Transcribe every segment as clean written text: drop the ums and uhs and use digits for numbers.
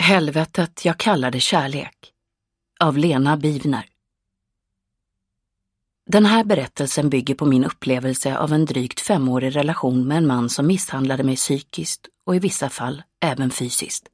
Helvetet jag kallade kärlek av Lena Bivner. Den här berättelsen bygger på min upplevelse av en drygt 5-årig relation med en man som misshandlade mig psykiskt och i vissa fall även fysiskt.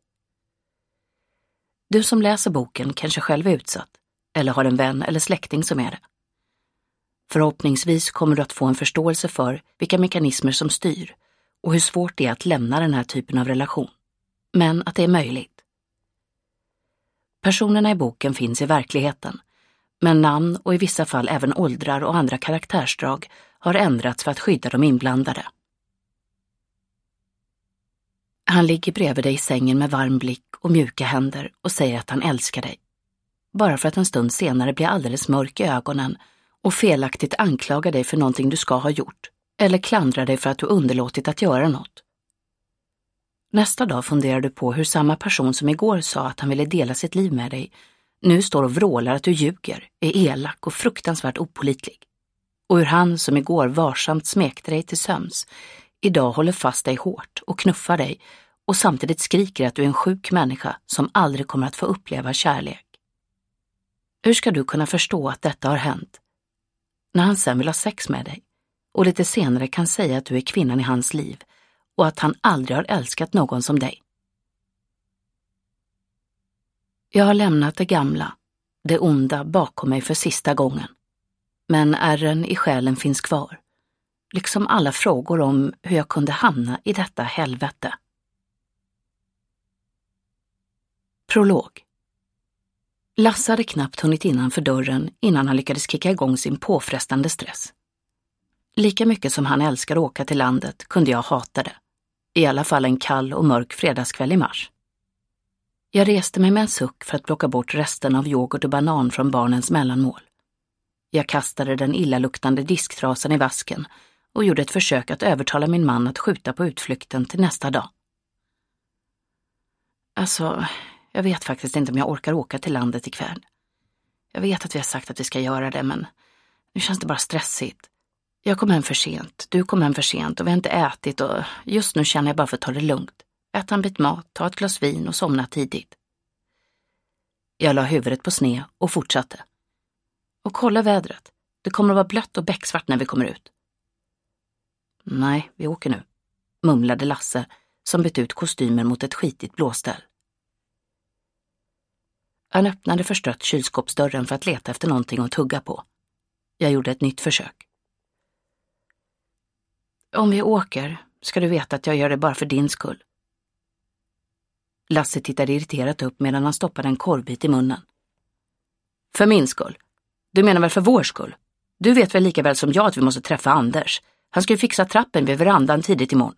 Du som läser boken kanske själv är utsatt eller har en vän eller släkting som är det. Förhoppningsvis kommer du att få en förståelse för vilka mekanismer som styr och hur svårt det är att lämna den här typen av relation. Men att det är möjligt. Personerna i boken finns i verkligheten, men namn och i vissa fall även åldrar och andra karaktärsdrag har ändrats för att skydda de inblandade. Han ligger bredvid dig i sängen med varm blick och mjuka händer och säger att han älskar dig. Bara för att en stund senare blir alldeles mörk i ögonen och felaktigt anklagar dig för någonting du ska ha gjort eller klandrar dig för att du underlåtit att göra något. Nästa dag funderar du på hur samma person som igår sa att han ville dela sitt liv med dig nu står och vrålar att du ljuger, är elak och fruktansvärt opålitlig. Och hur han som igår varsamt smekte dig till sömns idag håller fast dig hårt och knuffar dig och samtidigt skriker att du är en sjuk människa som aldrig kommer att få uppleva kärlek. Hur ska du kunna förstå att detta har hänt när han sen vill ha sex med dig och lite senare kan säga att du är kvinnan i hans liv och att han aldrig har älskat någon som dig? Jag har lämnat det gamla, det onda bakom mig för sista gången. Men ärren i själen finns kvar. Liksom alla frågor om hur jag kunde hamna i detta helvete. Prolog. Lasse hade knappt hunnit innanför dörren innan han lyckades kicka igång sin påfrestande stress. Lika mycket som han älskar att åka till landet kunde jag hata det. I alla fall en kall och mörk fredagskväll i mars. Jag reste mig med en suck för att plocka bort resten av yoghurt och banan från barnens mellanmål. Jag kastade den illaluktande disktrasan i vasken och gjorde ett försök att övertala min man att skjuta på utflykten till nästa dag. Alltså, jag vet faktiskt inte om jag orkar åka till landet ikväll. Jag vet att vi har sagt att vi ska göra det, men nu känns det bara stressigt. Jag kom hem för sent, du kom hem för sent och vi har inte ätit och just nu känner jag bara för att ta det lugnt. Äta en bit mat, ta ett glas vin och somna tidigt. Jag la huvudet på sned och fortsatte. Och kolla vädret. Det kommer att vara blött och becksvart när vi kommer ut. Nej, vi åker nu, mumlade Lasse som bytt ut kostymen mot ett skitigt blåställ. Han öppnade förstrött kylskåpsdörren för att leta efter någonting att tugga på. Jag gjorde ett nytt försök. Om vi åker ska du veta att jag gör det bara för din skull. Lasse tittade irriterat upp medan han stoppade en korvbit i munnen. För min skull? Du menar väl för vår skull? Du vet väl lika väl som jag att vi måste träffa Anders. Han ska ju fixa trappen vid verandan tidigt imorgon.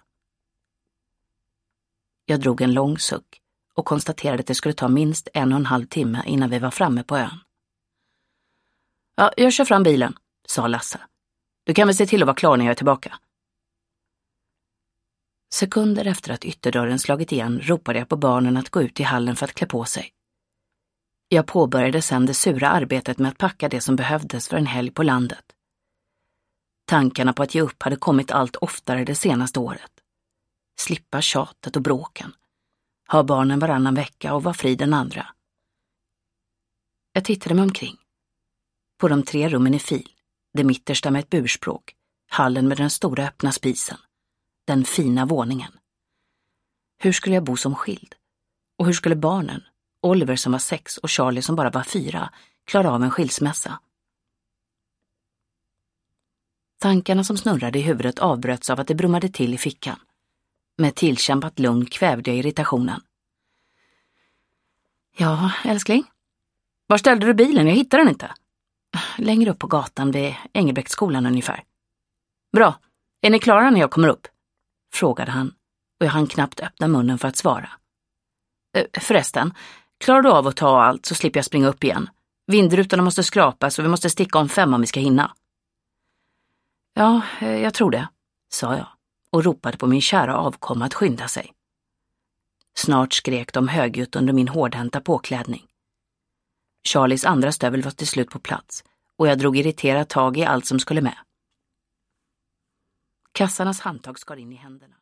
Jag drog en lång suck och konstaterade att det skulle ta minst 1,5 timme innan vi var framme på ön. Ja, jag kör fram bilen, sa Lasse. Du kan väl se till att vara klar när jag är tillbaka. Sekunder efter att ytterdörren slagit igen ropade jag på barnen att gå ut i hallen för att klä på sig. Jag påbörjade sedan det sura arbetet med att packa det som behövdes för en helg på landet. Tankarna på att ge upp hade kommit allt oftare det senaste året. Slippa tjatet och bråken. Ha barnen varannan vecka och vara fri den andra. Jag tittade mig omkring. På de 3 rummen i fil, det mittersta med ett burspråk, hallen med den stora öppna spisen. Den fina våningen. Hur skulle jag bo som skild? Och hur skulle barnen, Oliver som var 6 och Charlie som bara var 4, klara av en skilsmässa? Tankarna som snurrade i huvudet avbröts av att det brummade till i fickan. Med tillkämpat lugn kvävde jag irritationen. Ja, älskling? Var ställde du bilen? Jag hittar den inte. Längre upp på gatan vid Engelbrektsskolan ungefär. Bra, är ni klara när jag kommer upp? Frågade han och jag hann knappt öppna munnen för att svara. Förresten, klarar du av att ta allt så slipper jag springa upp igen. Vindrutorna måste skrapas och vi måste sticka om 5 om vi ska hinna. Ja, jag tror det, sa jag och ropade på min kära avkomma att skynda sig. Snart skrek de högljutt under min hårdhänta påklädning. Charlies andra stövel var till slut på plats och jag drog irriterat tag i allt som skulle med. Kassarnas handtag skar in i händerna.